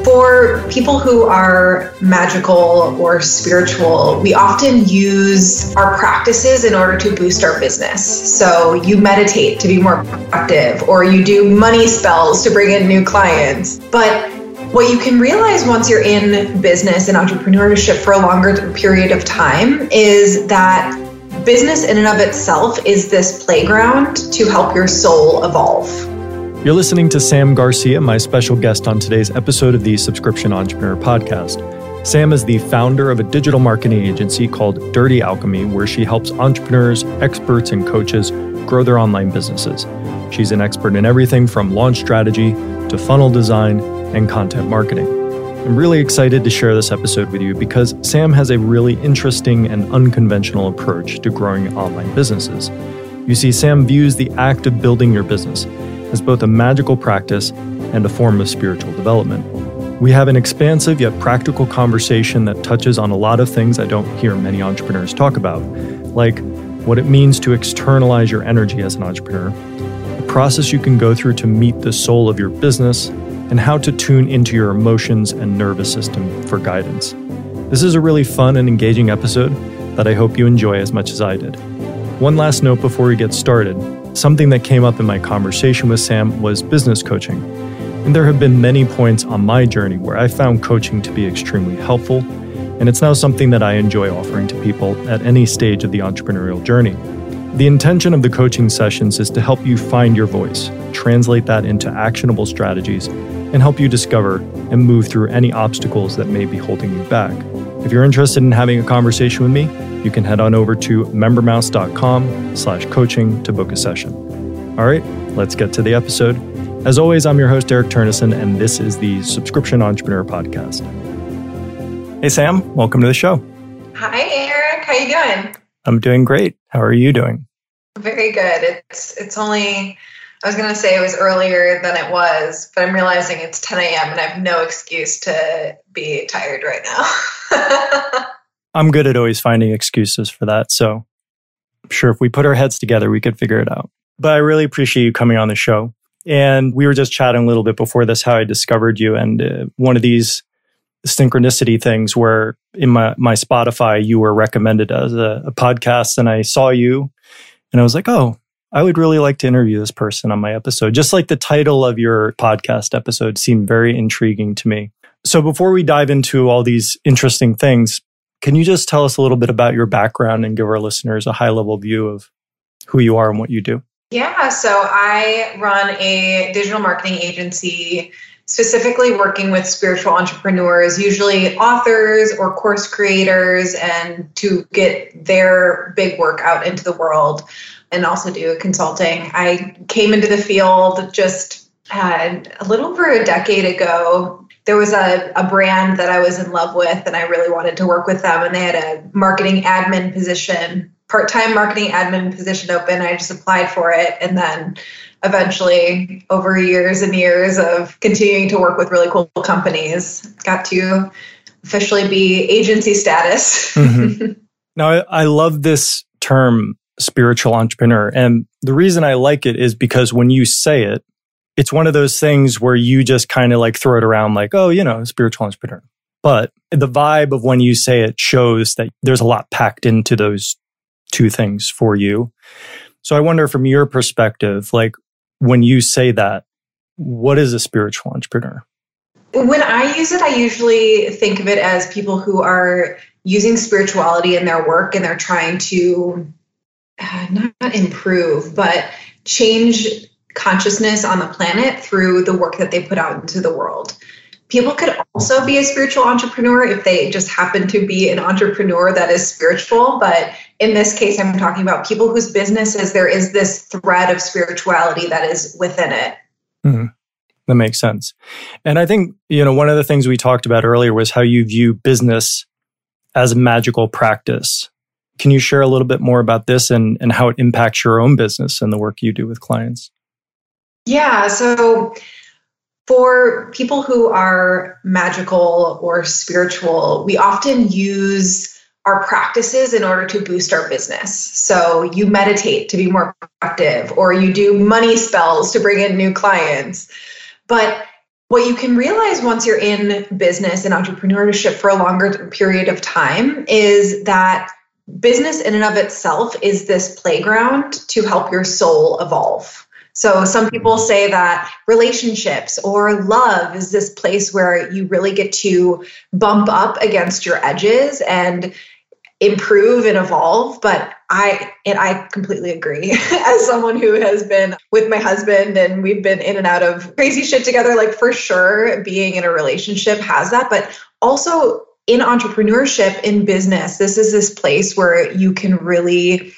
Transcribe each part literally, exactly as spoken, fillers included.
For people who are magical or spiritual, we often use our practices in order to boost our business. So you meditate to be more productive, or you do money spells to bring in new clients. But what you can realize once you're in business and entrepreneurship for a longer period of time is that business in and of itself is this playground to help your soul evolve. You're listening to Sam Garcia, my special guest on today's episode of the Subscription Entrepreneur Podcast. Sam is the founder of a digital marketing agency called Dirty Alchemy, where she helps entrepreneurs, experts, and coaches grow their online businesses. She's an expert in everything from launch strategy to funnel design and content marketing. I'm really excited to share this episode with you because Sam has a really interesting and unconventional approach to growing online businesses. You see, Sam views the act of building your business as both a magical practice and a form of spiritual development. We have an expansive yet practical conversation that touches on a lot of things I don't hear many entrepreneurs talk about, like what it means to externalize your energy as an entrepreneur, the process you can go through to meet the soul of your business, and how to tune into your emotions and nervous system for guidance. This is a really fun and engaging episode that I hope you enjoy as much as I did. One last note before we get started. Something that came up in my conversation with Sam was business coaching. And there have been many points on my journey where I found coaching to be extremely helpful, and it's now something that I enjoy offering to people at any stage of the entrepreneurial journey. The intention of the coaching sessions is to help you find your voice, translate that into actionable strategies, and help you discover and move through any obstacles that may be holding you back. If you're interested in having a conversation with me, you can head on over to membermouse.com slash coaching to book a session. All right, let's get to the episode. As always, I'm your host, Eric Turnison, and this is the Subscription Entrepreneur Podcast. Hey, Sam, welcome to the show. Hi, Eric. How you doing? I'm doing great. How are you doing? Very good. It's it's only, I was going to say it was earlier than it was, but I'm realizing it's ten a.m. and I have no excuse to be tired right now. I'm good at always finding excuses for that. So I'm sure if we put our heads together, we could figure it out. But I really appreciate you coming on the show. And we were just chatting a little bit before this, how I discovered you. And uh, one of these synchronicity things where in my, my Spotify, you were recommended as a, a podcast, and I saw you and I was like, oh, I would really like to interview this person on my episode. Just like the title of your podcast episode seemed very intriguing to me. So before we dive into all these interesting things, can you just tell us a little bit about your background and give our listeners a high-level view of who you are and what you do? Yeah, so I run a digital marketing agency, specifically working with spiritual entrepreneurs, usually authors or course creators, and to get their big work out into the world, and also do consulting. I came into the field just uh, a little over a decade ago. There was a, a brand that I was in love with, and I really wanted to work with them. And they had a marketing admin position, part-time marketing admin position open. I just applied for it. And then eventually, over years and years of continuing to work with really cool companies, got to officially be agency status. Mm-hmm. Now, I, I love this term, spiritual entrepreneur. And the reason I like it is because when you say it, it's one of those things where you just kind of like throw it around like, oh, you know, spiritual entrepreneur. But the vibe of when you say it shows that there's a lot packed into those two things for you. So I wonder from your perspective, like when you say that, what is a spiritual entrepreneur? When I use it, I usually think of it as people who are using spirituality in their work, and they're trying to uh, not improve, but change consciousness on the planet through the work that they put out into the world. People could also be a spiritual entrepreneur if they just happen to be an entrepreneur that is spiritual. But in this case, I'm talking about people whose businesses, there is this thread of spirituality that is within it. Mm-hmm. That makes sense. And I think, you know, one of the things we talked about earlier was how you view business as a magical practice. Can you share a little bit more about this and, and how it impacts your own business and the work you do with clients? Yeah, so for people who are magical or spiritual, we often use our practices in order to boost our business. So you meditate to be more productive, or you do money spells to bring in new clients. But What you can realize once you're in business and entrepreneurship for a longer period of time is that business in and of itself is this playground to help your soul evolve. So some people say that relationships or love is this place where you really get to bump up against your edges and improve and evolve. But I, and I completely agree as someone who has been with my husband and we've been in and out of crazy shit together, like for sure being in a relationship has that, but also in entrepreneurship, in business, this is this place where you can really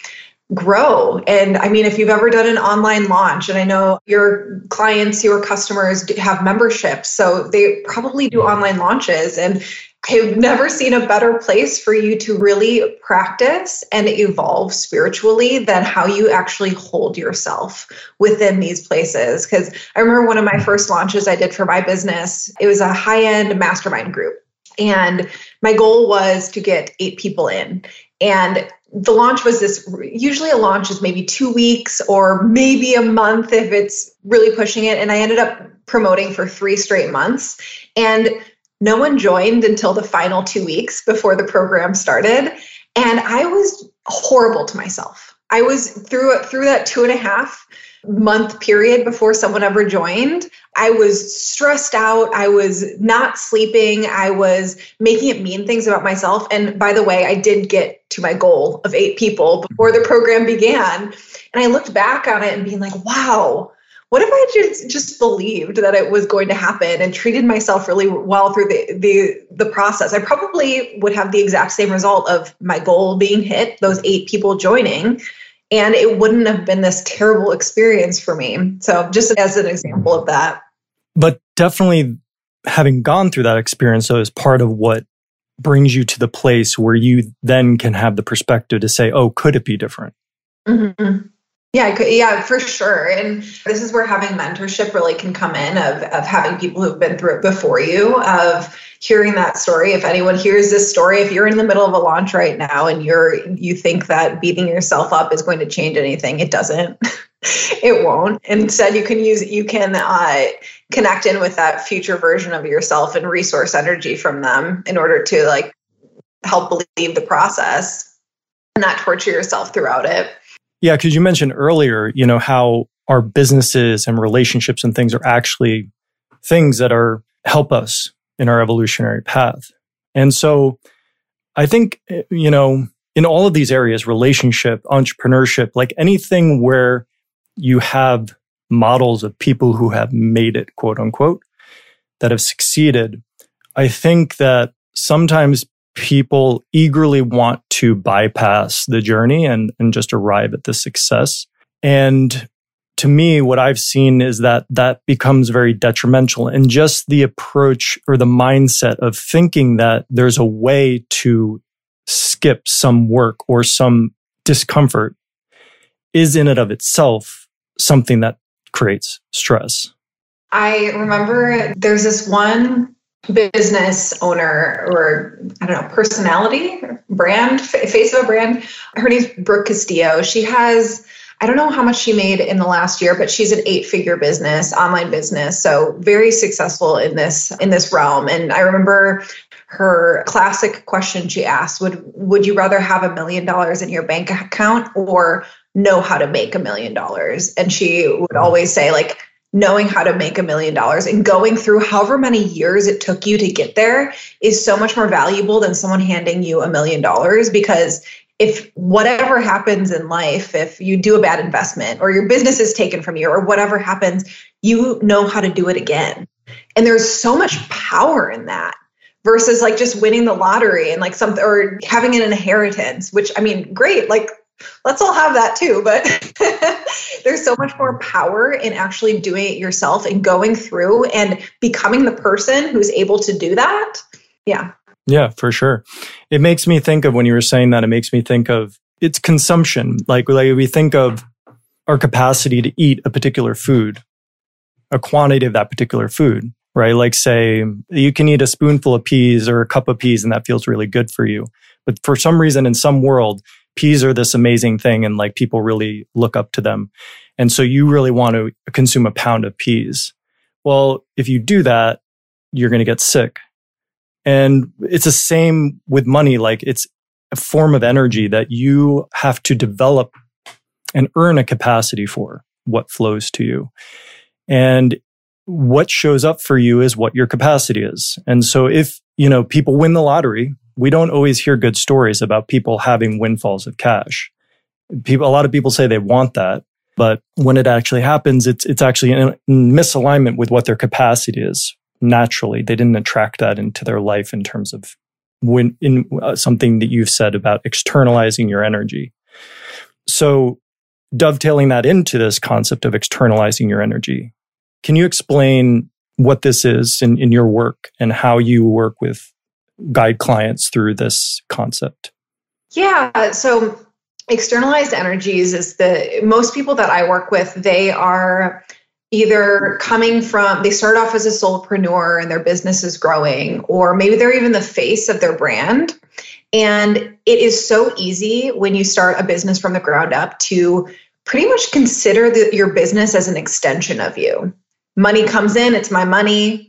grow. And I mean, if you've ever done an online launch, and I know your clients, your customers have memberships, so they probably do online launches. And I've never seen a better place for you to really practice and evolve spiritually than how you actually hold yourself within these places. Because I remember one of my first launches I did for my business, it was a high-end mastermind group. And my goal was to get eight people in. And the launch was this, usually a launch is maybe two weeks or maybe a month if it's really pushing it. And I ended up promoting for three straight months. And no one joined until the final two weeks before the program started. And I was horrible to myself. I was through through that two and a half month period before someone ever joined. I was stressed out. I was not sleeping. I was making it mean things about myself. And by the way, I did get to my goal of eight people before the program began. And I looked back on it and being like, wow, what if I just, just believed that it was going to happen and treated myself really well through the, the, the process? I probably would have the exact same result of my goal being hit, those eight people joining, and it wouldn't have been this terrible experience for me. So just as an example of that. But definitely having gone through that experience, though, is part of what brings you to the place where you then can have the perspective to say, oh, could it be different? Mm-hmm. Yeah, yeah, for sure. And this is where having mentorship really can come in, of, of having people who've been through it before you, of hearing that story. If anyone hears this story, if you're in the middle of a launch right now and you're you think that beating yourself up is going to change anything, it doesn't. It won't. Instead, you can use you can uh, connect in with that future version of yourself and resource energy from them in order to like help believe the process and not torture yourself throughout it. Yeah, because you mentioned earlier, you know, how our businesses and relationships and things are actually things that are help us in our evolutionary path. And so I think, you know, in all of these areas, relationship, entrepreneurship, like anything where you have models of people who have made it, quote unquote, that have succeeded, I think that sometimes people eagerly want to bypass the journey and, and just arrive at the success. And to me, what I've seen is that that becomes very detrimental. And just the approach or the mindset of thinking that there's a way to skip some work or some discomfort is in and of itself something that creates stress. I remember there's this one business owner or I don't know, personality, brand, face of a brand. Her name's Brooke Castillo. She has, I don't know how much she made in the last year, but she's an eight-figure business, online business. So very successful in this, in this realm. And I remember her classic question she asked, would, would you rather have a million dollars in your bank account or know how to make a million dollars? And she would always say, like, knowing how to make a million dollars and going through however many years it took you to get there is so much more valuable than someone handing you a million dollars. Because if whatever happens in life, if you do a bad investment or your business is taken from you or whatever happens, you know how to do it again. And there's so much power in that versus like just winning the lottery and like something or having an inheritance, which I mean, great. Like, let's all have that too, but there's so much more power in actually doing it yourself and going through and becoming the person who's able to do that. Yeah. Yeah, for sure. It makes me think of, when you were saying that, it makes me think of it's consumption. Like, like we think of our capacity to eat a particular food, a quantity of that particular food, right? Like say you can eat a spoonful of peas or a cup of peas and that feels really good for you. But for some reason in some world, peas are this amazing thing and like people really look up to them. And so you really want to consume a pound of peas. Well, if you do that, you're going to get sick. And it's the same with money. Like it's a form of energy that you have to develop and earn a capacity for what flows to you. And what shows up for you is what your capacity is. And so if, you know, people win the lottery, we don't always hear good stories about people having windfalls of cash. People, a lot of people say they want that, but when it actually happens, it's it's actually in misalignment with what their capacity is. Naturally, they didn't attract that into their life in terms of when in uh, something that you've said about externalizing your energy. So dovetailing that into this concept of externalizing your energy, can you explain what this is in, in your work and how you work with guide clients through this concept? Yeah, so externalized energies is the most people that I work with, they are either coming from, they start off as a solopreneur and their business is growing, or maybe they're even the face of their brand. And it is so easy when you start a business from the ground up to pretty much consider the, your business as an extension of you. Money comes in, it's my money,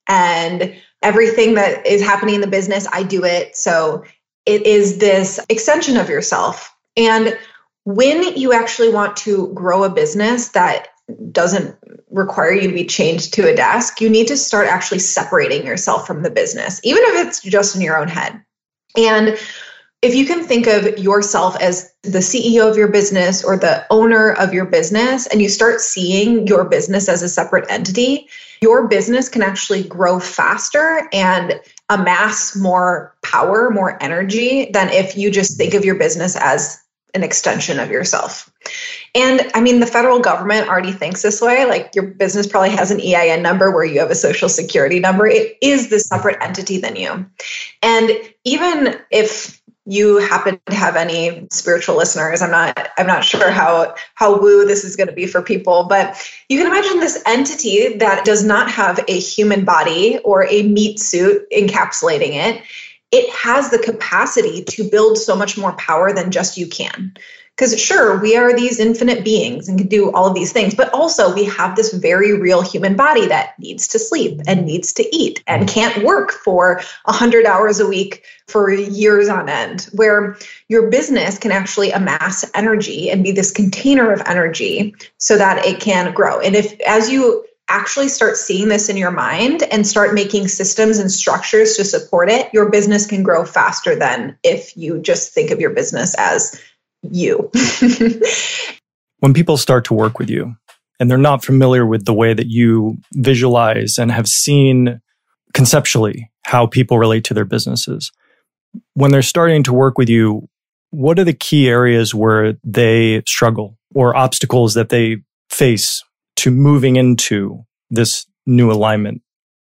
and everything that is happening in the business, I do it. So it is this extension of yourself. And when you actually want to grow a business that doesn't require you to be chained to a desk, you need to start actually separating yourself from the business, even if it's just in your own head. And if you can think of yourself as the C E O of your business or the owner of your business, and you start seeing your business as a separate entity, your business can actually grow faster and amass more power, more energy than if you just think of your business as an extension of yourself. And I mean, the federal government already thinks this way. Like your business probably has an E I N number where you have a social security number. It is this separate entity than you. And even if you happen to have any spiritual listeners, I'm not, I'm not sure how, how woo this is going to be for people, but you can imagine this entity that does not have a human body or a meat suit encapsulating it. It has the capacity to build so much more power than just you can. Because sure, we are these infinite beings and can do all of these things, but also we have this very real human body that needs to sleep and needs to eat and can't work for one hundred hours a week for years on end, where your business can actually amass energy and be this container of energy so that it can grow. And if, as you actually start seeing this in your mind and start making systems and structures to support it, your business can grow faster than if you just think of your business as you. When people start to work with you and they're not familiar with the way that you visualize and have seen conceptually how people relate to their businesses, when they're starting to work with you, what are the key areas where they struggle or obstacles that they face to moving into this new alignment?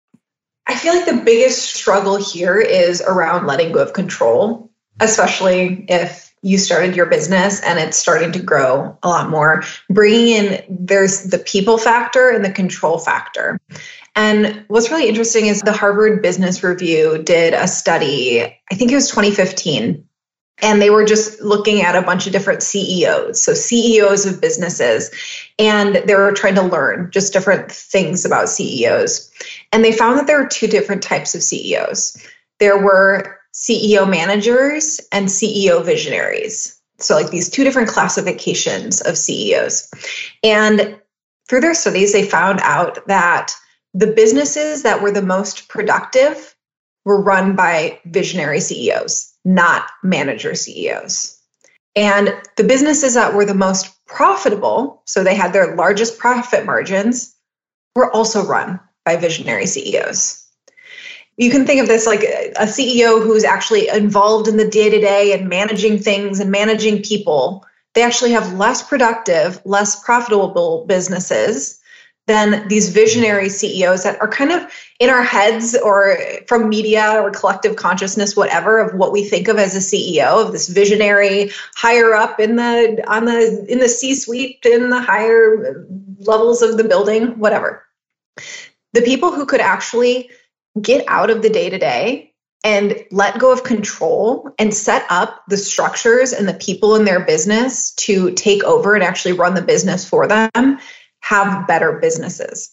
I feel like the biggest struggle here is around letting go of control, especially if you started your business and it's starting to grow a lot more. Bringing in, there's the people factor and the control factor. And what's really interesting is the Harvard Business Review did a study, I think it was twenty fifteen, and they were just looking at a bunch of different C E Os, so C E Os of businesses, and they were trying to learn just different things about C E Os. And they found that there were two different types of C E Os. There were C E O managers and C E O visionaries. So like these two different classifications of C E Os. And through their studies, they found out that the businesses that were the most productive were run by visionary C E Os, not manager C E Os. And the businesses that were the most profitable, so they had their largest profit margins, were also run by visionary C E Os. You can think of this like a C E O who's actually involved in the day-to-day and managing things and managing people. They actually have less productive, less profitable businesses than these visionary C E Os that are kind of in our heads or from media or collective consciousness, whatever, of what we think of as a C E O, of this visionary higher up in the on the in the C-suite, in the higher levels of the building, whatever. The people who could actually get out of the day-to-day and let go of control and set up the structures and the people in their business to take over and actually run the business for them have better businesses.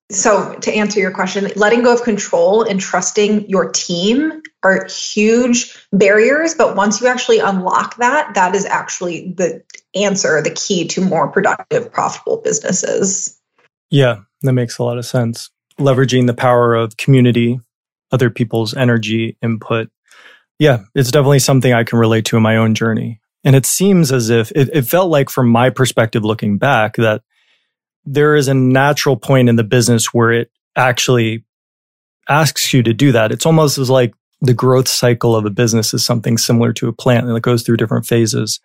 So to answer your question, letting go of control and trusting your team are huge barriers. But once you actually unlock that, that is actually the answer, the key to more productive, profitable businesses. Yeah, that makes a lot of sense. Leveraging the power of community, other people's energy, input. Yeah, it's definitely something I can relate to in my own journey. And it seems as if it, it felt like, from my perspective looking back, that there is a natural point in the business where it actually asks you to do that. It's almost as like the growth cycle of a business is something similar to a plant that goes through different phases.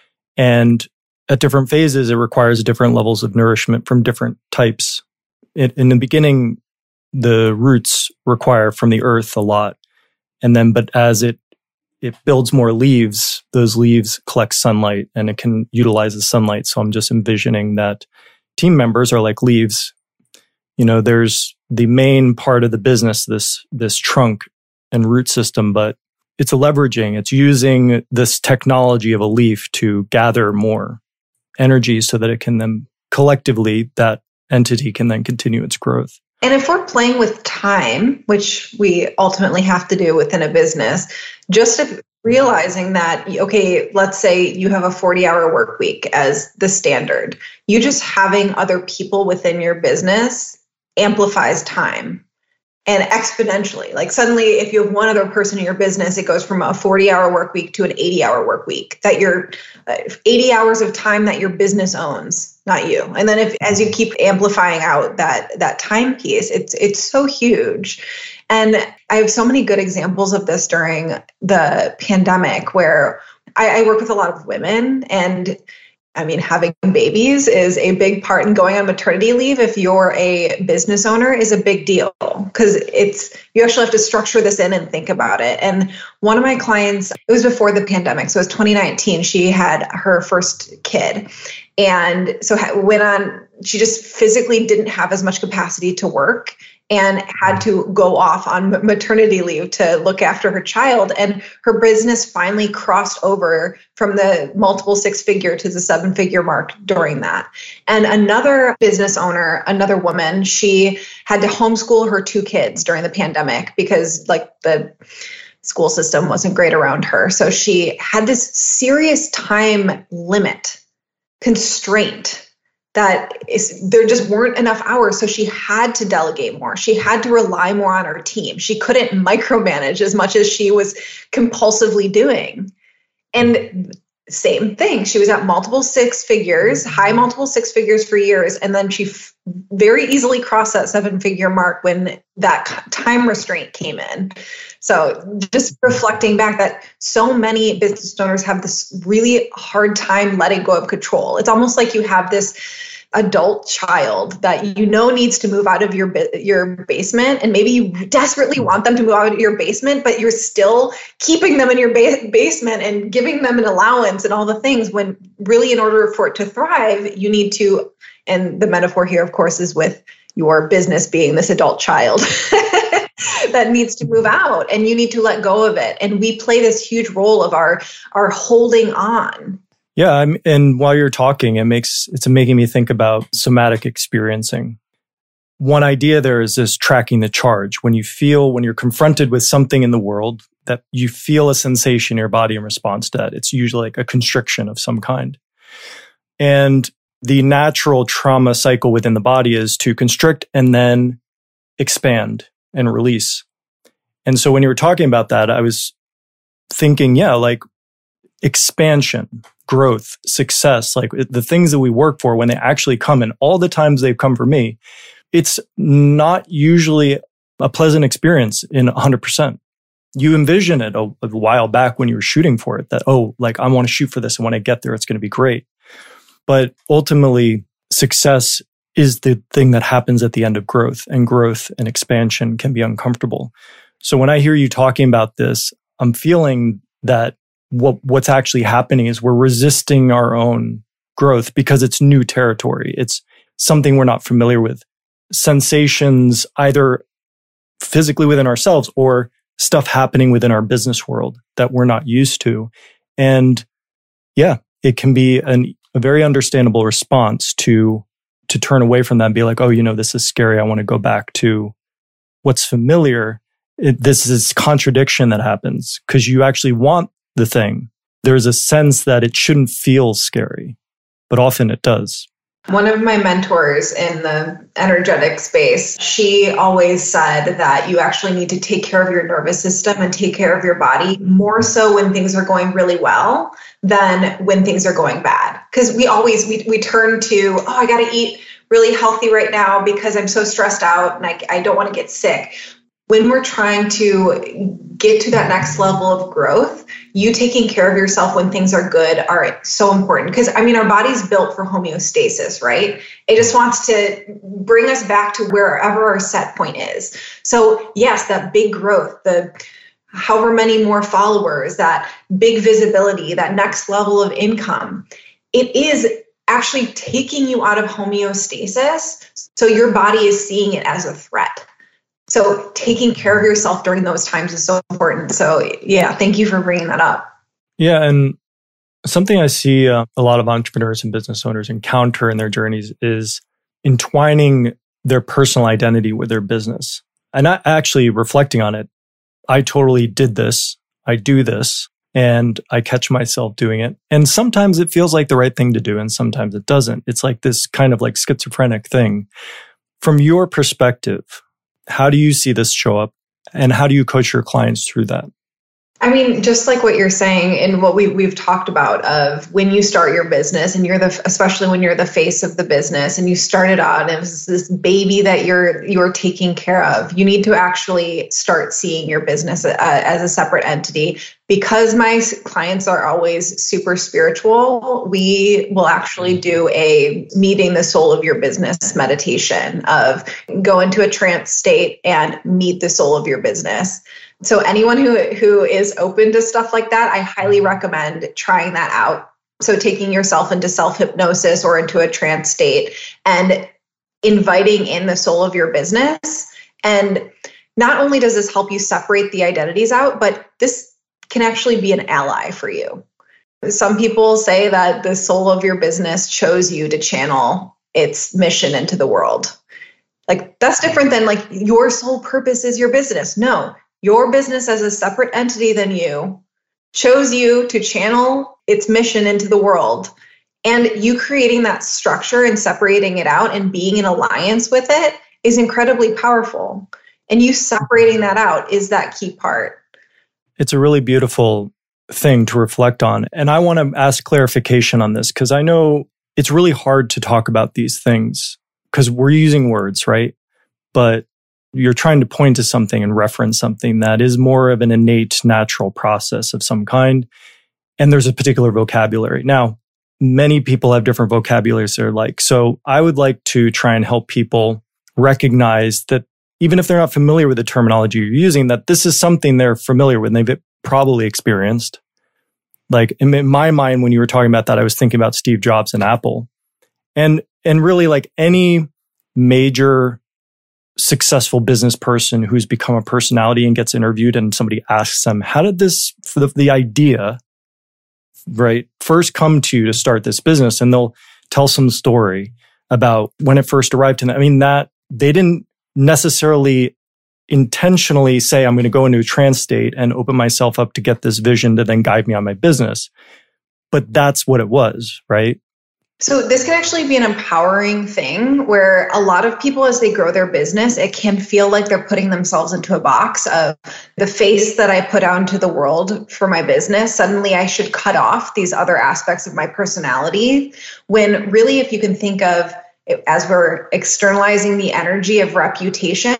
And at different phases, it requires different levels of nourishment from different types. It, in the beginning, the roots require from the earth a lot. And then, but as it it builds more leaves, those leaves collect sunlight and it can utilize the sunlight. So I'm just envisioning that team members are like leaves. You know, there's the main part of the business, this this trunk and root system, but it's a leveraging. It's using this technology of a leaf to gather more energy so that it can then collectively, that entity can then continue its growth. And if we're playing with time, which we ultimately have to do within a business, just if realizing that, okay, let's say you have a forty hour work week as the standard. You just having other people within your business amplifies time and exponentially. Like suddenly, if you have one other person in your business, it goes from a forty hour work week to an eighty hour work week. That you're uh, eighty hours of time that your business owns, not you. And then if as you keep amplifying out that that time piece, it's it's so huge. And I have so many good examples of this during the pandemic where I, I work with a lot of women, and I mean, having babies is a big part, in going on maternity leave if you're a business owner is a big deal, because it's, you actually have to structure this in and think about it. And one of my clients, it was before the pandemic, so it was twenty nineteen, she had her first kid. And so went on, she just physically didn't have as much capacity to work and had to go off on maternity leave to look after her child. And her business finally crossed over from the multiple six figure to the seven figure mark during that. And another business owner, another woman, she had to homeschool her two kids during the pandemic because like the school system wasn't great around her. So she had this serious time limit constraint that is, there just weren't enough hours. So she had to delegate more. She had to rely more on her team. She couldn't micromanage as much as she was compulsively doing. And same thing. She was at multiple six figures, high multiple six figures for years. And then she f- very easily crossed that seven figure mark when that time restraint came in. So just reflecting back that so many business owners have this really hard time letting go of control. It's almost like you have this adult child that you know needs to move out of your your basement, and maybe you desperately want them to move out of your basement, but you're still keeping them in your ba- basement and giving them an allowance and all the things, when really in order for it to thrive, you need to, and the metaphor here, of course, is with your business being this adult child that needs to move out, and you need to let go of it. And we play this huge role of our our holding on. Yeah, I'm, and while you're talking, it makes it's making me think about somatic experiencing. One idea there is this tracking the charge. When you feel, when you're confronted with something in the world, that you feel a sensation in your body in response to that. It's usually like a constriction of some kind. And the natural trauma cycle within the body is to constrict and then expand and release. And so when you were talking about that, I was thinking, yeah, like expansion, growth, success, like the things that we work for, when they actually come, and all the times they've come for me, it's not usually a pleasant experience in one hundred percent. You envision it a, a while back when you were shooting for it, that, oh, like I want to shoot for this, and when I get there, it's going to be great. But ultimately, success is the thing that happens at the end of growth, and growth and expansion can be uncomfortable. So when I hear you talking about this, I'm feeling that what what's actually happening is we're resisting our own growth because it's new territory. It's something we're not familiar with. Sensations, either physically within ourselves or stuff happening within our business world that we're not used to. And yeah, it can be an, a very understandable response to to turn away from that and be like, oh, you know, this is scary. I want to go back to what's familiar. It, this is contradiction that happens because you actually want the thing. There's a sense that it shouldn't feel scary, but often it does. One of my mentors in the energetic space, she always said that you actually need to take care of your nervous system and take care of your body more so when things are going really well than when things are going bad. Because we always, we, we turn to, oh, I got to eat really healthy right now because I'm so stressed out and I, I don't want to get sick. When we're trying to get to that next level of growth, you taking care of yourself when things are good are so important. Because, I mean, our body's built for homeostasis, right? It just wants to bring us back to wherever our set point is. So, yes, that big growth, the however many more followers, that big visibility, that next level of income, it is actually taking you out of homeostasis. So your body is seeing it as a threat. So taking care of yourself during those times is so important. So yeah, thank you for bringing that up. Yeah. And something I see uh, a lot of entrepreneurs and business owners encounter in their journeys is entwining their personal identity with their business. And I actually reflecting on it, I totally did this. I do this and I catch myself doing it. And sometimes it feels like the right thing to do and sometimes it doesn't. It's like this kind of like schizophrenic thing. From your perspective, how do you see this show up and how do you coach your clients through that? I mean, just like what you're saying and what we, we've talked about of when you start your business and you're the, especially when you're the face of the business and you started out and it was this baby that you're, you're taking care of, you need to actually start seeing your business uh, as a separate entity. Because my clients are always super spiritual, we will actually do a meeting the soul of your business meditation of go into a trance state and meet the soul of your business. So anyone who, who is open to stuff like that, I highly recommend trying that out. So taking yourself into self-hypnosis or into a trance state and inviting in the soul of your business. And not only does this help you separate the identities out, but this can actually be an ally for you. Some people say that the soul of your business chose you to channel its mission into the world. Like that's different than like your sole purpose is your business. No. Your business as a separate entity than you chose you to channel its mission into the world. And you creating that structure and separating it out and being in alliance with it is incredibly powerful. And you separating that out is that key part. It's a really beautiful thing to reflect on. And I want to ask clarification on this because I know it's really hard to talk about these things because we're using words, right? But you're trying to point to something and reference something that is more of an innate, natural process of some kind. And there's a particular vocabulary. Now, many people have different vocabularies they're like. So I would like to try and help people recognize that even if they're not familiar with the terminology you're using, that this is something they're familiar with and they've probably experienced. Like in my mind, when you were talking about that, I was thinking about Steve Jobs and Apple. And, and really like any major successful business person who's become a personality and gets interviewed and somebody asks them, how did this, for the, the idea, right, first come to you to start this business? And they'll tell some story about when it first arrived to them. I mean, that they didn't necessarily intentionally say, I'm going to go into a trance state and open myself up to get this vision to then guide me on my business. But that's what it was, right? So this can actually be an empowering thing where a lot of people, as they grow their business, it can feel like they're putting themselves into a box of the face that I put out into the world for my business. Suddenly I should cut off these other aspects of my personality. When really, if you can think of it, as we're externalizing the energy of reputation,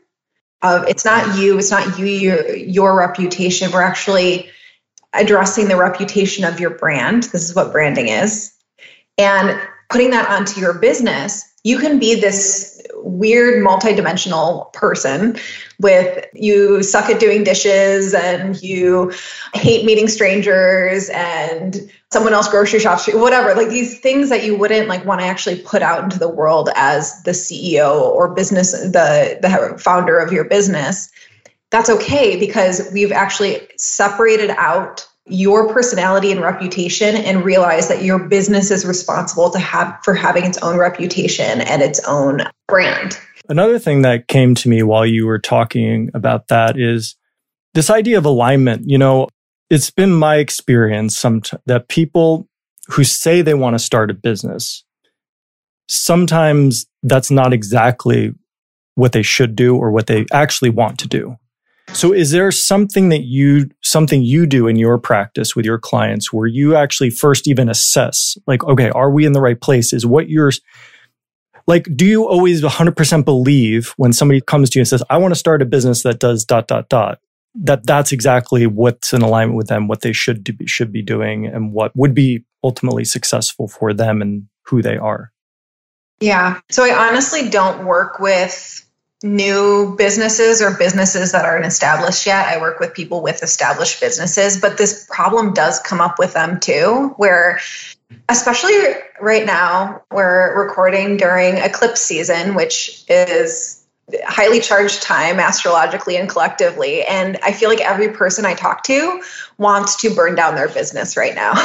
of it's not you, it's not you, your, your reputation. We're actually addressing the reputation of your brand. This is what branding is. And putting that onto your business, you can be this weird multidimensional person with you suck at doing dishes and you hate meeting strangers and someone else grocery shops, whatever, like these things that you wouldn't like want to actually put out into the world as the C E O or business, the, the founder of your business. That's okay because we've actually separated out your personality and reputation and realize that your business is responsible to have for having its own reputation and its own brand. Another thing that came to me while you were talking about that is this idea of alignment. You know, it's been my experience some t- that people who say they want to start a business, sometimes that's not exactly what they should do or what they actually want to do. So is there something that you, something you do in your practice with your clients where you actually first even assess, like, okay, are we in the right place? Is what you're, like, do you always one hundred percent believe when somebody comes to you and says, I want to start a business that does dot, dot, dot, that that's exactly what's in alignment with them, what they should do, should be doing, and what would be ultimately successful for them and who they are? Yeah. So I honestly don't work with new businesses or businesses that aren't established yet. I work with people with established businesses, but this problem does come up with them too, where especially right now, we're recording during eclipse season, which is highly charged time astrologically and collectively. And I feel like every person I talk to wants to burn down their business right now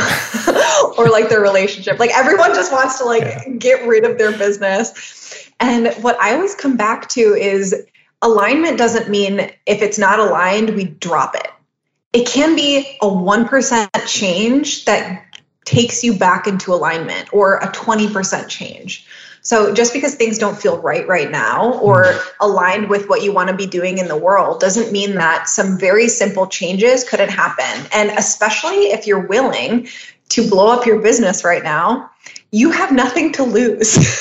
or like their relationship. Like everyone just wants to like yeah. get rid of their business. And what I always come back to is alignment doesn't mean if it's not aligned, we drop it. It can be a one percent change that takes you back into alignment or a twenty percent change. So just because things don't feel right right now or aligned with what you want to be doing in the world doesn't mean that some very simple changes couldn't happen. And especially if you're willing to blow up your business right now, you have nothing to lose.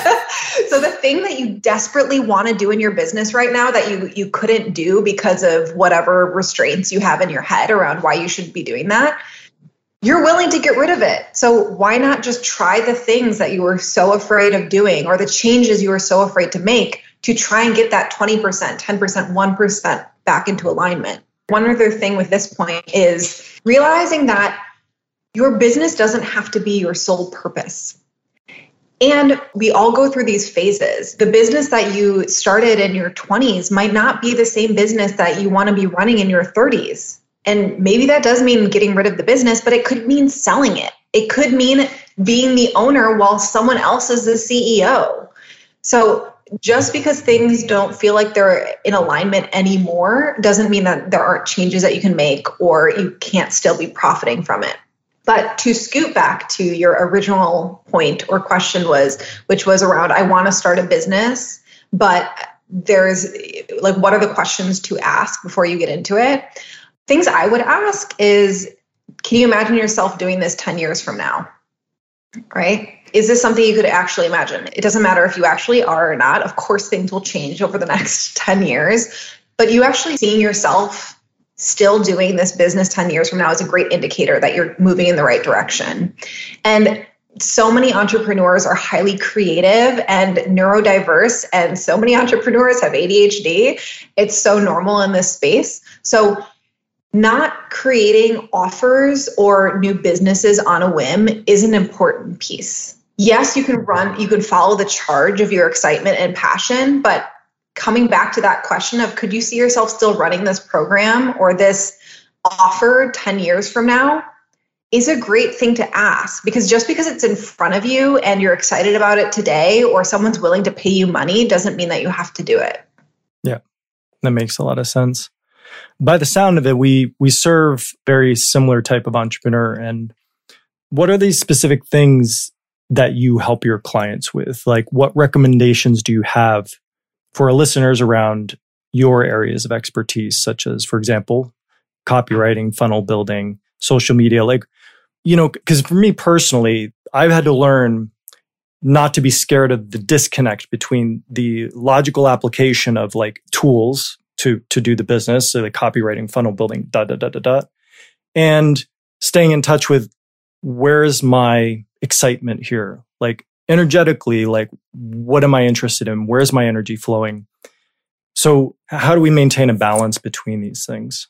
So the thing that you desperately want to do in your business right now that you, you couldn't do because of whatever restraints you have in your head around why you should be doing that, you're willing to get rid of it. So why not just try the things that you were so afraid of doing or the changes you were so afraid to make to try and get that twenty percent, ten percent, one percent back into alignment? One other thing with this point is realizing that your business doesn't have to be your sole purpose. And we all go through these phases. The business that you started in your twenties might not be the same business that you want to be running in your thirties. And maybe that does mean getting rid of the business, but it could mean selling it. It could mean being the owner while someone else is the C E O. So just because things don't feel like they're in alignment anymore doesn't mean that there aren't changes that you can make or you can't still be profiting from it. But to scoot back to your original point or question was, which was around, I want to start a business, but there's like, what are the questions to ask before you get into it? Things I would ask is, can you imagine yourself doing this ten years from now? Right? Is this something you could actually imagine? It doesn't matter if you actually are or not. Of course, things will change over the next ten years, but you actually seeing yourself still doing this business ten years from now is a great indicator that you're moving in the right direction. And so many entrepreneurs are highly creative and neurodiverse, and so many entrepreneurs have A D H D. It's so normal in this space. So not creating offers or new businesses on a whim is an important piece. Yes, you can run, you can follow the charge of your excitement and passion, but coming back to that question of, could you see yourself still running this program or this offer ten years from now is a great thing to ask, because just because it's in front of you and you're excited about it today or someone's willing to pay you money doesn't mean that you have to do it. Yeah, that makes a lot of sense. By the sound of it, we we serve very similar type of entrepreneur. And what are these specific things that you help your clients with? Like, what recommendations do you have for our listeners around your areas of expertise, such as, for example, copywriting, funnel building, social media? Like, you know, because for me personally, I've had to learn not to be scared of the disconnect between the logical application of like tools to, to do the business, so the copywriting, funnel building, da, da, da, da, da, and staying in touch with where's my excitement here? Like energetically, like what am I interested in? Where's my energy flowing? So how do we maintain a balance between these things?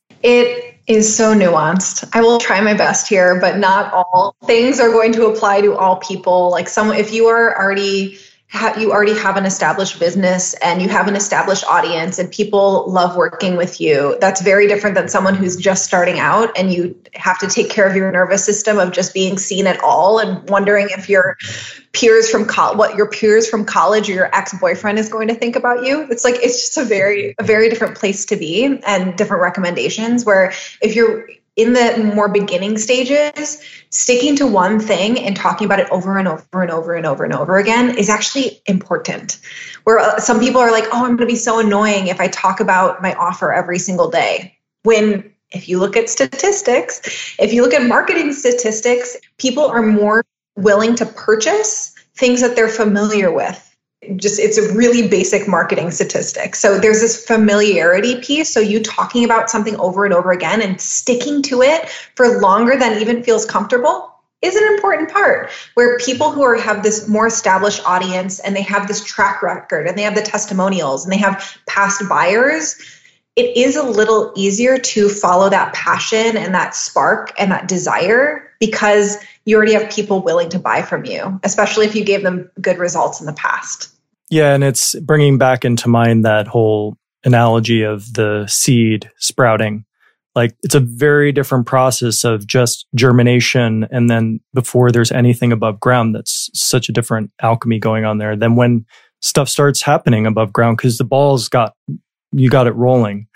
It is so nuanced. I will try my best here, but not all things are going to apply to all people. Like some, if you are already ha- you already have an established business and you have an established audience and people love working with you. That's very different than someone who's just starting out and you have to take care of your nervous system of just being seen at all and wondering if your peers from co- what your peers from college or your ex-boyfriend is going to think about you. It's like, it's just a very, a very different place to be and different recommendations where if you're in the more beginning stages, sticking to one thing and talking about it over and over and over and over and over again is actually important. Where some people are like, oh, I'm going to be so annoying if I talk about my offer every single day. When if you look at statistics, if you look at marketing statistics, people are more willing to purchase things that they're familiar with. Just it's a really basic marketing statistic. So there's this familiarity piece. So you talking about something over and over again and sticking to it for longer than even feels comfortable is an important part where people who are have this more established audience and they have this track record and they have the testimonials and they have past buyers, it is a little easier to follow that passion and that spark and that desire because you already have people willing to buy from you, especially if you gave them good results in the past. Yeah, and it's bringing back into mind that whole analogy of the seed sprouting. Like it's a very different process of just germination. And then before there's anything above ground, that's such a different alchemy going on there than when stuff starts happening above ground because the ball's got, you got it rolling.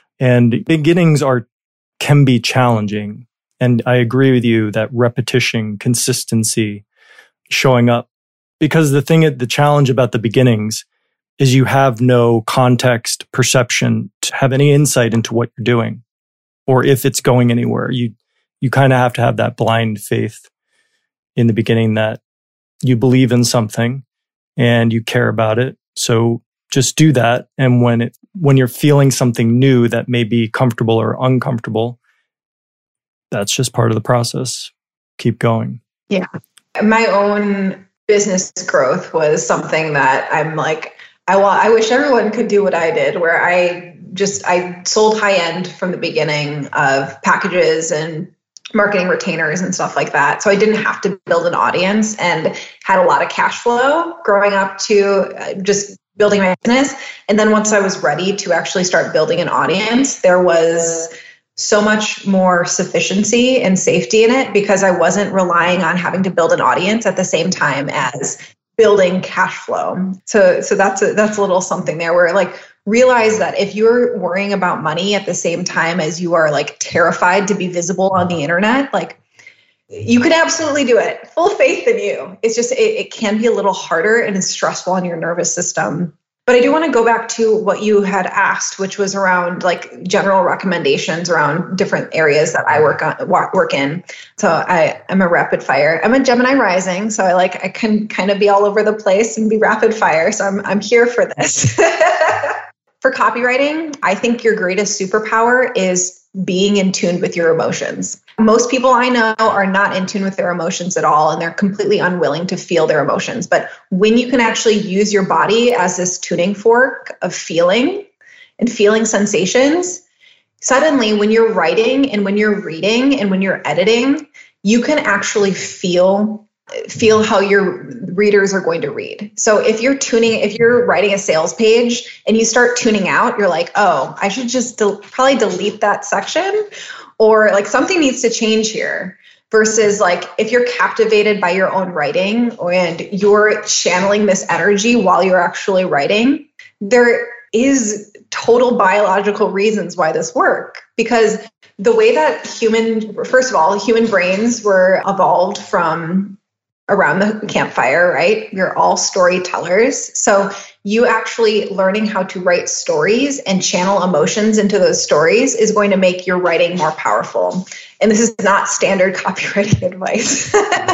And beginnings are, can be challenging. And I agree with you that repetition, consistency, showing up. Because the thing, the challenge about the beginnings is you have no context, perception to have any insight into what you're doing or if it's going anywhere. You you kind of have to have that blind faith in the beginning that you believe in something and you care about it. So just do that. And when it when you're feeling something new that may be comfortable or uncomfortable, that's just part of the process. Keep going. Yeah. My own business growth was something that I'm like, I want, I wish everyone could do what I did, where I just, I sold high end from the beginning of packages and marketing retainers and stuff like that. So I didn't have to build an audience and had a lot of cash flow growing up to just building my business. And then once I was ready to actually start building an audience, there was so much more sufficiency and safety in it because I wasn't relying on having to build an audience at the same time as building cash flow. So, so that's a, that's a little something there where like realize that if you're worrying about money at the same time as you are like terrified to be visible on the internet, like you can absolutely do it. Full faith in you. It's just, it, it can be a little harder and it's stressful on your nervous system. But I do want to go back to what you had asked, which was around like general recommendations around different areas that I work on, work in. So I, I'm a rapid fire. I'm a Gemini rising, so I like I can kind of be all over the place and be rapid fire. So I'm I'm here for this. For copywriting, I think your greatest superpower is being in tune with your emotions. Most people I know are not in tune with their emotions at all, and they're completely unwilling to feel their emotions. But when you can actually use your body as this tuning fork of feeling and feeling sensations, suddenly when you're writing and when you're reading and when you're editing, you can actually feel feel how your readers are going to read. So if you're tuning, if you're writing a sales page and you start tuning out, you're like, oh, I should just del- probably delete that section, or like something needs to change here. Versus like if you're captivated by your own writing and you're channeling this energy while you're actually writing, there is total biological reasons why this works. Because the way that human, first of all, human brains were evolved from around the campfire, right? You're all storytellers. So you actually learning how to write stories and channel emotions into those stories is going to make your writing more powerful. And this is not standard copywriting advice.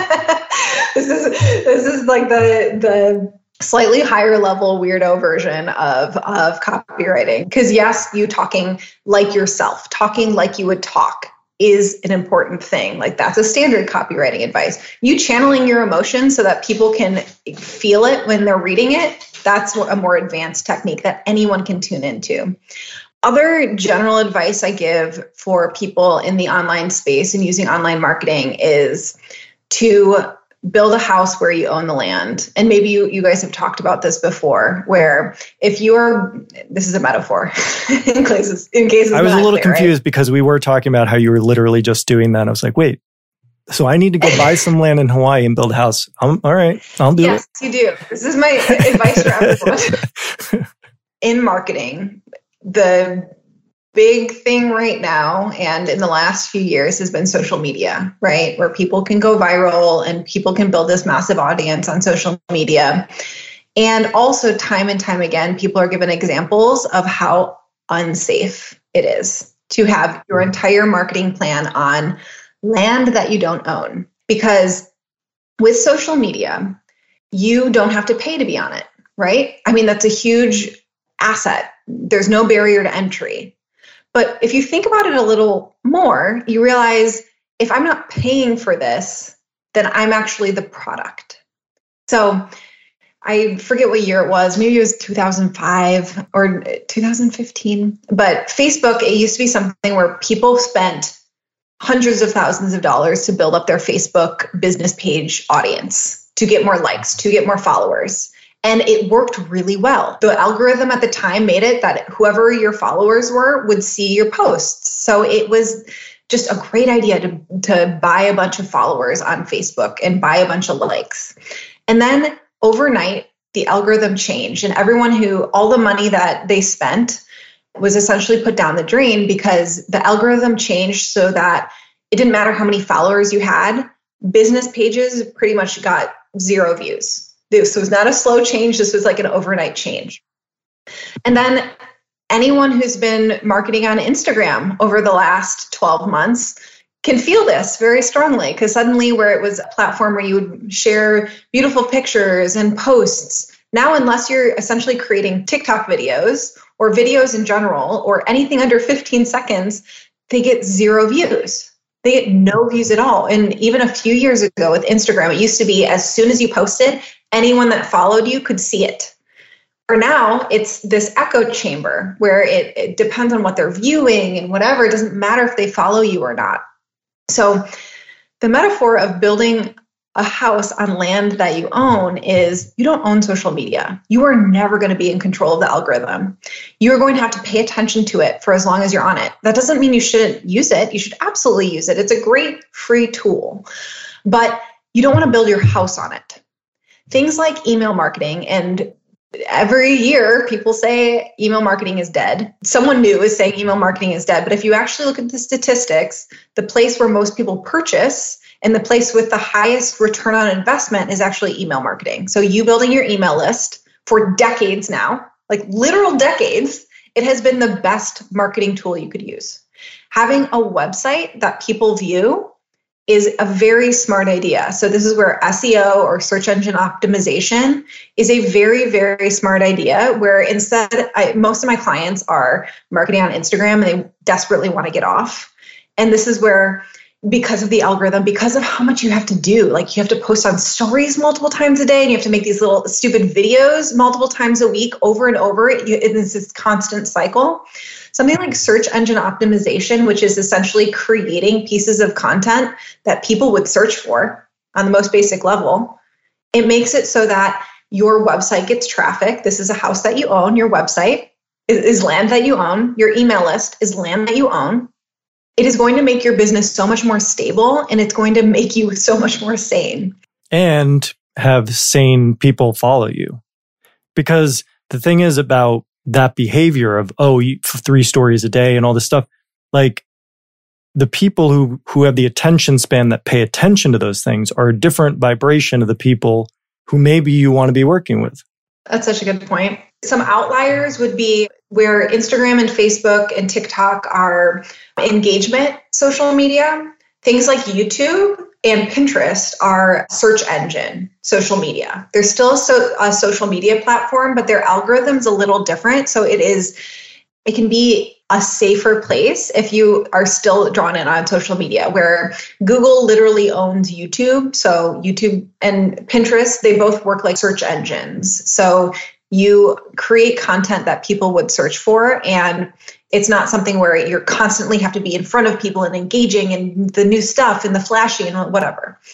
This is this is like the the slightly higher level weirdo version of, of copywriting. Because yes, you talking like yourself, talking like you would talk is an important thing. Like that's a standard copywriting advice. You channeling your emotions so that people can feel it when they're reading it, that's a more advanced technique that anyone can tune into. Other general advice I give for people in the online space and using online marketing is to build a house where you own the land. And maybe you, you guys have talked about this before, where if you're, this is a metaphor in case, in case I was a little clear, confused right? because we were talking about how you were literally just doing that. I was like, wait, so I need to go buy some land in Hawaii and build a house. I'm, all right, I'll do yes, it. Yes, you do. This is my advice for everyone. In marketing, the big thing right now and in the last few years has been social media, right? Where people can go viral and people can build this massive audience on social media. And also time and time again, people are given examples of how unsafe it is to have your entire marketing plan on land that you don't own. Because with social media, you don't have to pay to be on it, right? I mean, that's a huge asset. There's no barrier to entry. But if you think about it a little more, you realize if I'm not paying for this, then I'm actually the product. So I forget what year it was. Maybe it was two thousand five or two thousand fifteen. But Facebook, it used to be something where people spent hundreds of thousands of dollars to build up their Facebook business page audience, to get more likes, to get more followers. And it worked really well. The algorithm at the time made it that whoever your followers were would see your posts. So it was just a great idea to, to buy a bunch of followers on Facebook and buy a bunch of likes. And then overnight, the algorithm changed, and everyone who, all the money that they spent was essentially put down the drain because the algorithm changed so that it didn't matter how many followers you had. Business pages pretty much got zero views. This was not a slow change. This was like an overnight change. And then anyone who's been marketing on Instagram over the last twelve months can feel this very strongly, because suddenly where it was a platform where you would share beautiful pictures and posts, now unless you're essentially creating TikTok videos or videos in general or anything under fifteen seconds, they get zero views. They get no views at all. And even a few years ago with Instagram, it used to be as soon as you posted, anyone that followed you could see it. For now, it's this echo chamber where it, it depends on what they're viewing and whatever. It doesn't matter if they follow you or not. So the metaphor of building a house on land that you own is you don't own social media. You are never going to be in control of the algorithm. You're going to have to pay attention to it for as long as you're on it. That doesn't mean you shouldn't use it. You should absolutely use it. It's a great free tool, but you don't want to build your house on it. Things like email marketing, and every year people say email marketing is dead. Someone new is saying email marketing is dead. But if you actually look at the statistics, the place where most people purchase and the place with the highest return on investment is actually email marketing. So you building your email list for decades now, like literal decades, it has been the best marketing tool you could use. Having a website that people view is a very smart idea. So this is where S E O or search engine optimization is a very, very smart idea, where instead, I, most of my clients are marketing on Instagram and they desperately want to get off. And this is where, because of the algorithm, because of how much you have to do, like you have to post on stories multiple times a day and you have to make these little stupid videos multiple times a week over and over. It's this constant cycle. Something like search engine optimization, which is essentially creating pieces of content that people would search for on the most basic level. It makes it so that your website gets traffic. This is a house that you own. Your website is, is land that you own. Your email list is land that you own. It is going to make your business so much more stable, and it's going to make you so much more sane. And have sane people follow you. Because the thing is about that behavior of, oh, you, three stories a day and all this stuff, like the people who, who have the attention span that pay attention to those things are a different vibration of the people who maybe you want to be working with. That's such a good point. Some outliers would be where Instagram and Facebook and TikTok are engagement social media. Things like YouTube and Pinterest are search engine social media. They're still a, so, a social media platform, but their algorithm's a little different. So it is, it can be a safer place if you are still drawn in on social media, where Google literally owns YouTube. So YouTube and Pinterest, they both work like search engines. So you create content that people would search for, and it's not something where you're constantly have to be in front of people and engaging and the new stuff and the flashy and whatever.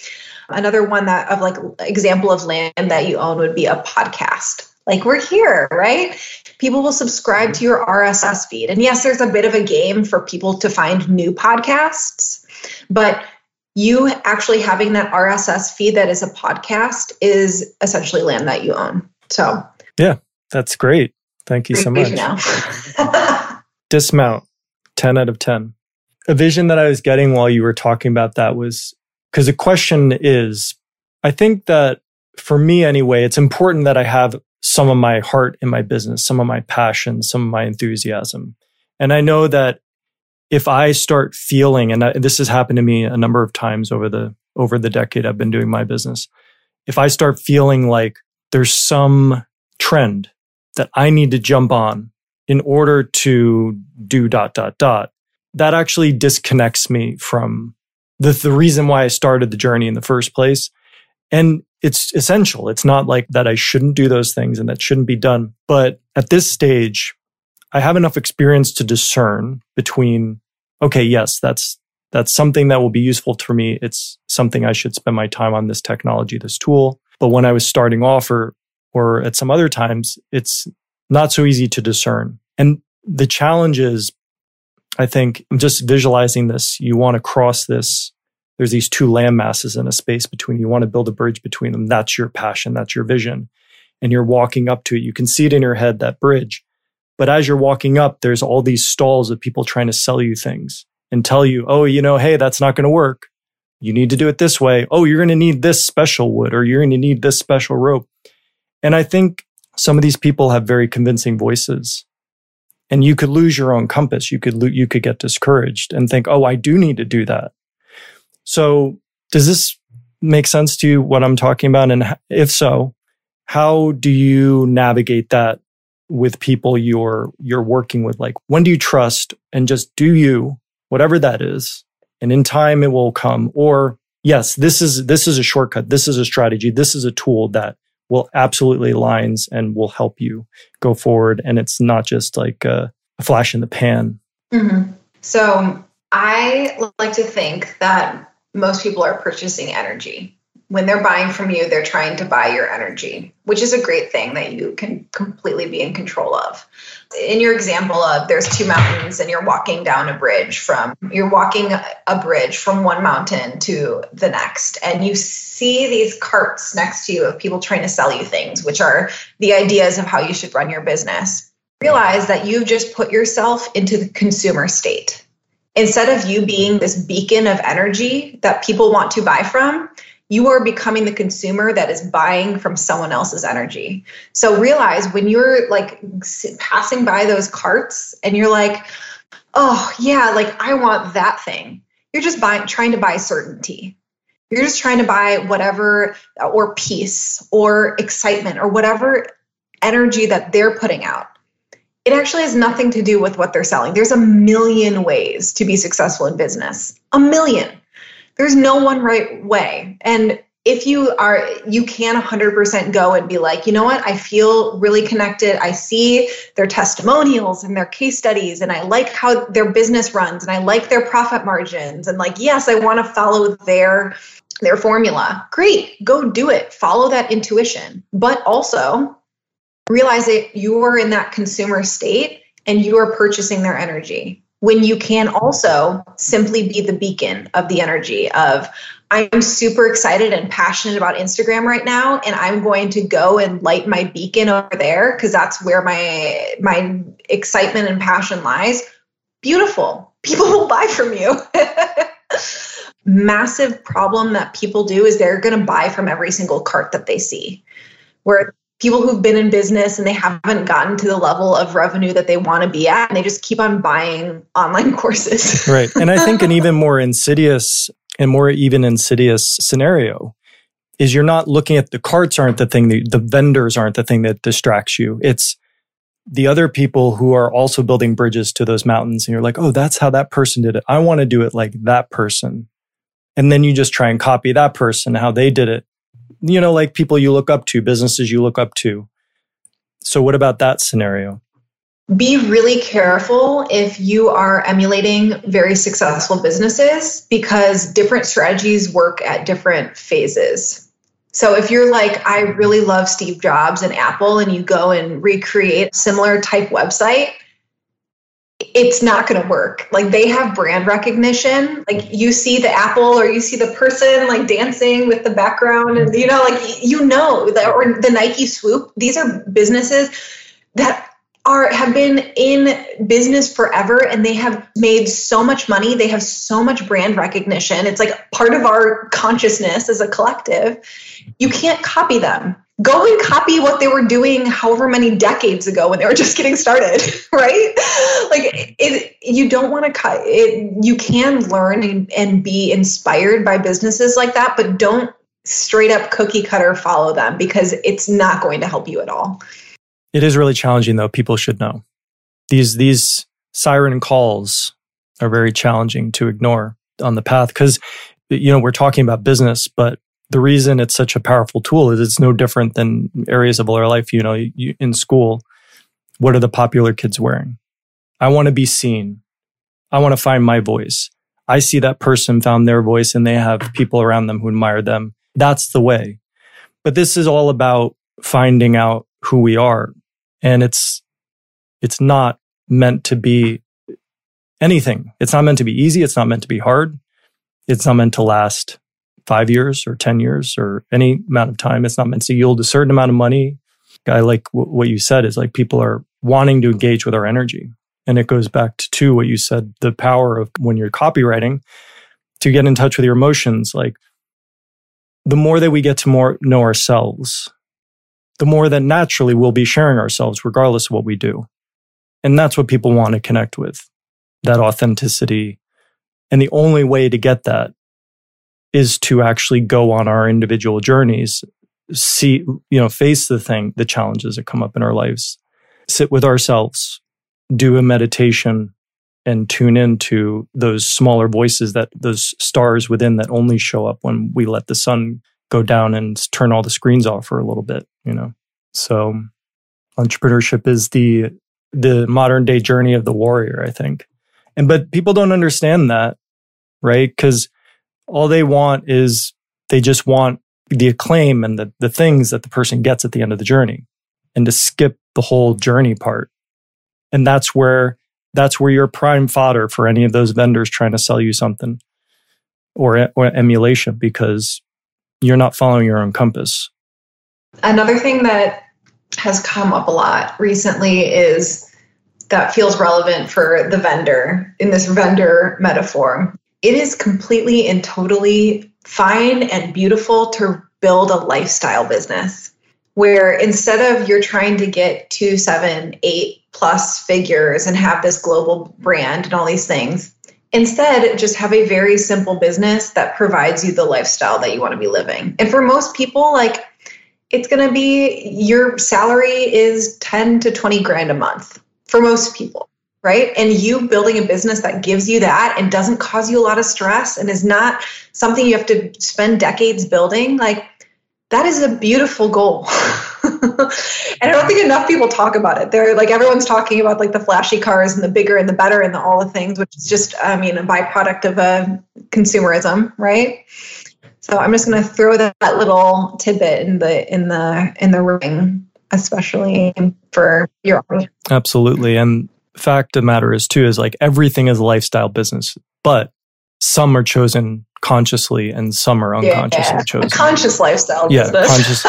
Another one that of like example of land that you own would be a podcast. Like we're here, right? People will subscribe to your R S S feed. And yes, there's a bit of a game for people to find new podcasts, but you actually having that R S S feed that is a podcast is essentially land that you own. So yeah, that's great. Thank you so much. Dismount, ten out of ten. A vision that I was getting while you were talking about that was, because the question is, I think that for me anyway, it's important that I have some of my heart in my business, some of my passion, some of my enthusiasm. And I know that if I start feeling, and this has happened to me a number of times over the over the decade I've been doing my business, if I start feeling like there's some trend that I need to jump on in order to do dot, dot, dot, that actually disconnects me from the, the reason why I started the journey in the first place. And it's essential. It's not like that I shouldn't do those things and that shouldn't be done. But at this stage, I have enough experience to discern between, okay, yes, that's that's something that will be useful for me. It's something I should spend my time on, this technology, this tool. But when I was starting off or or at some other times, it's not so easy to discern. And the challenge is, I think, I'm just visualizing this. You want to cross this. There's these two land masses in a space between you. You want to build a bridge between them. That's your passion. That's your vision. And you're walking up to it. You can see it in your head, that bridge. But as you're walking up, there's all these stalls of people trying to sell you things and tell you, oh, you know, hey, that's not going to work. You need to do it this way. Oh, you're going to need this special wood, or you're going to need this special rope. And I think some of these people have very convincing voices. And you could lose your own compass. You could lo- you could get discouraged and think, oh, I do need to do that. So does this make sense to you, what I'm talking about? And if so, how do you navigate that with people you're you're working with? Like, when do you trust and just do you, whatever that is, and in time it will come? Or yes, this is this is a shortcut. This is a strategy. This is a tool that will absolutely aligns and will help you go forward. And it's not just like a, a flash in the pan. Mm-hmm. So I like to think that most people are purchasing energy. When they're buying from you, they're trying to buy your energy, which is a great thing that you can completely be in control of. In your example of there's two mountains and you're walking down a bridge from, you're walking a bridge from one mountain to the next, and you see these carts next to you of people trying to sell you things, which are the ideas of how you should run your business. Realize that you've just put yourself into the consumer state. Instead of you being this beacon of energy that people want to buy from, you are becoming the consumer that is buying from someone else's energy. So realize when you're like passing by those carts and you're like, oh yeah, like I want that thing. You're just buying, trying to buy certainty. You're just trying to buy whatever, or peace or excitement or whatever energy that they're putting out. It actually has nothing to do with what they're selling. There's a million ways to be successful in business. A million. There's no one right way. And if you are, you can one hundred percent go and be like, you know what? I feel really connected. I see their testimonials and their case studies, and I like how their business runs, and I like their profit margins. And like, yes, I want to follow their, their formula. Great. Go do it. Follow that intuition. But also realize that you are in that consumer state and you are purchasing their energy, when you can also simply be the beacon of the energy of, I'm super excited and passionate about Instagram right now, and I'm going to go and light my beacon over there because that's where my my excitement and passion lies. Beautiful. People will buy from you. Massive problem that people do is they're going to buy from every single cart that they see. Where people who've been in business and they haven't gotten to the level of revenue that they want to be at, and they just keep on buying online courses. Right. And I think an even more insidious and more even insidious scenario is you're not looking at the carts aren't the thing, that, the vendors aren't the thing that distracts you. It's the other people who are also building bridges to those mountains. And you're like, oh, that's how that person did it. I want to do it like that person. And then you just try and copy that person, how they did it. You know, like people you look up to, businesses you look up to. So what about that scenario? be really careful if you are emulating very successful businesses, because different strategies work at different phases. So if you're like, I really love Steve Jobs and Apple, and you go and recreate a similar type website, it's not going to work. Like, they have brand recognition. Like, you see the Apple, or you see the person like dancing with the background, and you know, like, you know, that, or the Nike Swoop. These are businesses that are have been in business forever, and they have made so much money. They have so much brand recognition. It's like part of our consciousness as a collective. You can't copy them. Go and copy what they were doing however many decades ago when they were just getting started, right? Like, it, you don't want to cut it. You can learn and, and be inspired by businesses like that, but don't straight up cookie cutter follow them, because it's not going to help you at all. It is really challenging, though. People should know. These these siren calls are very challenging to ignore on the path, because, you know, we're talking about business, but the reason it's such a powerful tool is it's no different than areas of our life. You know, you, in school, what are the popular kids wearing? I want to be seen. I want to find my voice. I see that person found their voice, and they have people around them who admire them. That's the way. But this is all about finding out who we are. And it's it's not meant to be anything. It's not meant to be easy. It's not meant to be hard. It's not meant to last five years or ten years or any amount of time. It's not meant to yield a certain amount of money. I like w- what you said is like, people are wanting to engage with our energy. And it goes back to, to what you said, the power of when you're copywriting to get in touch with your emotions. Like, the more that we get to more know ourselves, the more that naturally we'll be sharing ourselves regardless of what we do. And that's what people want to connect with, that authenticity. And the only way to get that is to actually go on our individual journeys, see, you know, face the thing, the challenges that come up in our lives, sit with ourselves, do a meditation, and tune into those smaller voices, that those stars within that only show up when we let the sun go down and turn all the screens off for a little bit, you know. So entrepreneurship is the the modern day journey of the warrior, I think. And but people don't understand that, right? Because all they want is, they just want the acclaim and the, the things that the person gets at the end of the journey, and to skip the whole journey part. And that's where that's where you're prime fodder for any of those vendors trying to sell you something, or, or emulation, because you're not following your own compass. Another thing that has come up a lot recently is that feels relevant for the vendor, in this vendor metaphor. It is completely and totally fine and beautiful to build a lifestyle business, where instead of you're trying to get two, seven, eight plus figures and have this global brand and all these things, instead, just have a very simple business that provides you the lifestyle that you want to be living. And for most people, like, it's going to be, your salary is ten to twenty grand a month for most people, right? And you building a business that gives you that and doesn't cause you a lot of stress and is not something you have to spend decades building, like, that is a beautiful goal. And I don't think enough people talk about it. They're like, everyone's talking about like the flashy cars and the bigger and the better and the, all the things, which is just, I mean, a byproduct of uh, consumerism, right? So I'm just going to throw that, that little tidbit in the in the in the ring, especially for your audience. Absolutely. And the fact of the matter is too, is like, everything is a lifestyle business, but some are chosen consciously and some are unconsciously yeah, chosen. A conscious lifestyle yeah, business. Conscious.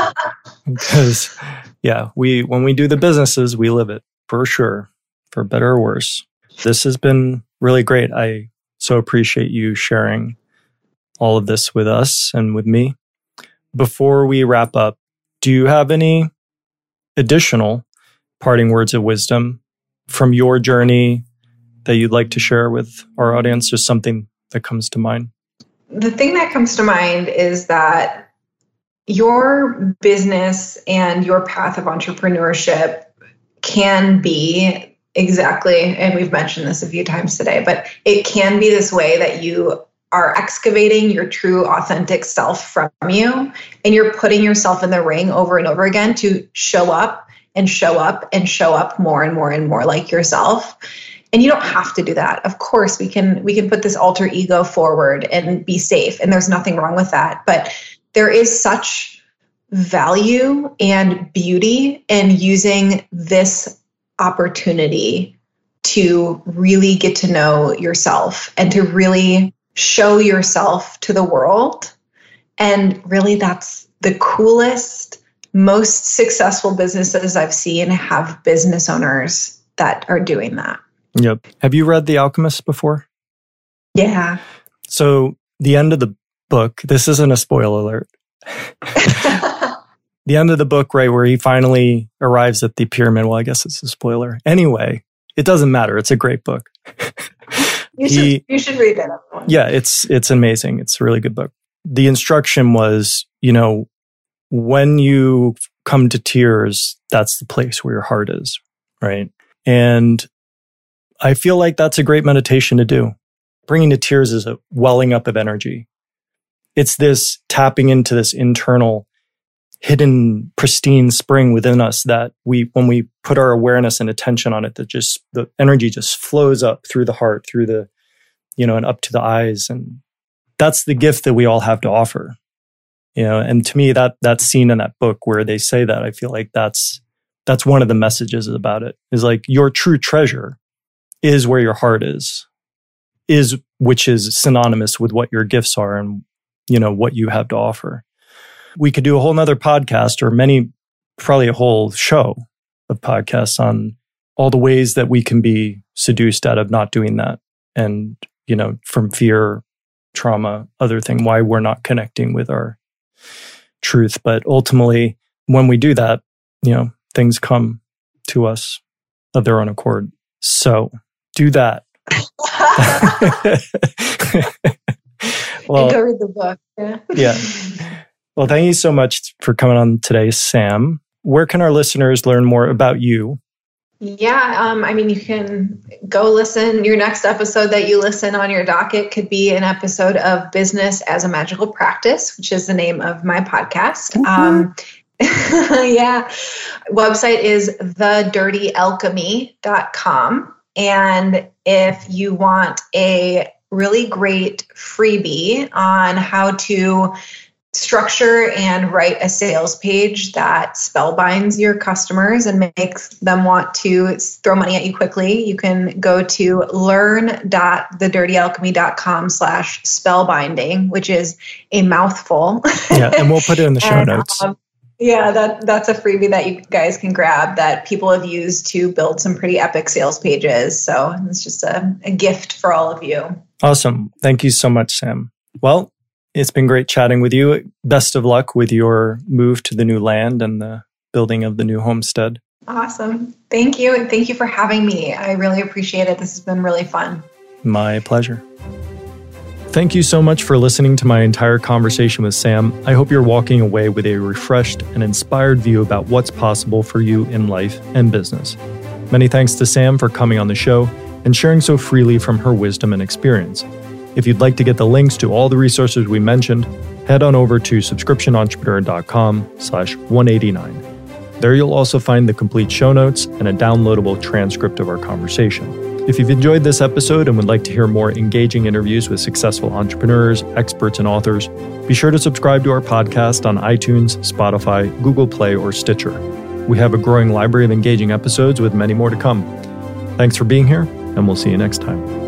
Because yeah, we when we do the businesses, we live it for sure, for better or worse. This has been really great. I so appreciate you sharing all of this with us and with me. Before we wrap up, do you have any additional parting words of wisdom from your journey that you'd like to share with our audience? Just something that comes to mind. The thing that comes to mind is that your business and your path of entrepreneurship can be exactly, and we've mentioned this a few times today, but it can be this way that you are excavating your true authentic self from you, and you're putting yourself in the ring over and over again to show up and show up and show up more and more and more like yourself. And you don't have to do that. Of course, we can we can put this alter ego forward and be safe, and there's nothing wrong with that. But there is such value and beauty in using this opportunity to really get to know yourself and to really show yourself to the world. And really, that's the coolest, most successful businesses I've seen have business owners that are doing that. Yep. Have you read The Alchemist before? Yeah. So the end of the book, this isn't a spoiler alert. The end of the book, right, where he finally arrives at the pyramid. Well, I guess it's a spoiler. Anyway, it doesn't matter. It's a great book. You should, he, you should read it, everyone. Yeah, it's it's amazing. It's a really good book. The instruction was, you know, when you come to tears, that's the place where your heart is, right? And I feel like that's a great meditation to do. Bringing to tears is a welling up of energy. It's this tapping into this internal, hidden, pristine spring within us that we, when we put our awareness and attention on it, that just, the energy just flows up through the heart, through the, you know, and up to the eyes. And that's the gift that we all have to offer. You know, and to me, that that scene in that book where they say that, I feel like that's, that's one of the messages about it, is like your true treasure is where your heart is, is which is synonymous with what your gifts are and, you know, what you have to offer. We could do a whole nother podcast, or many, probably a whole show of podcasts on all the ways that we can be seduced out of not doing that. And, you know, from fear, trauma, other thing, why we're not connecting with our truth. But ultimately, when we do that, you know, things come to us of their own accord. So do that. Well, and go read the book. Yeah. Yeah. Well, thank you so much for coming on today, Sam. Where can our listeners learn more about you? Yeah, um, I mean, you can go listen. Your next episode that you listen on your docket could be an episode of Business as a Magical Practice, which is the name of my podcast. Mm-hmm. Um, yeah. Website is the dirty alchemy dot com. And if you want a really great freebie on how to structure and write a sales page that spellbinds your customers and makes them want to throw money at you quickly, you can go to learn dot the dirty alchemy dot com slash spellbinding, which is a mouthful. Yeah, and we'll put it in the show and, notes. Um, yeah, that that's a freebie that you guys can grab that people have used to build some pretty epic sales pages. So it's just a, a gift for all of you. Awesome. Thank you so much, Sam. Well, it's been great chatting with you. Best of luck with your move to the new land and the building of the new homestead. Awesome. Thank you. And thank you for having me. I really appreciate it. This has been really fun. My pleasure. Thank you so much for listening to my entire conversation with Sam. I hope you're walking away with a refreshed and inspired view about what's possible for you in life and business. Many thanks to Sam for coming on the show and sharing so freely from her wisdom and experience. If you'd like to get the links to all the resources we mentioned, head on over to subscription entrepreneur dot com slash one eighty-nine. There you'll also find the complete show notes and a downloadable transcript of our conversation. If you've enjoyed this episode and would like to hear more engaging interviews with successful entrepreneurs, experts, and authors, be sure to subscribe to our podcast on iTunes, Spotify, Google Play, or Stitcher. We have a growing library of engaging episodes with many more to come. Thanks for being here, and we'll see you next time.